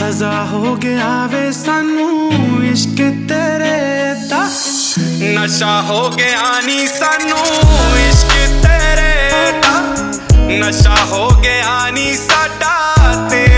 सजा हो गया वे सानू इश्क तेरे दा नशा हो गया नी सानू इश्क तेरे दा नशा हो गया नी साडा तेरे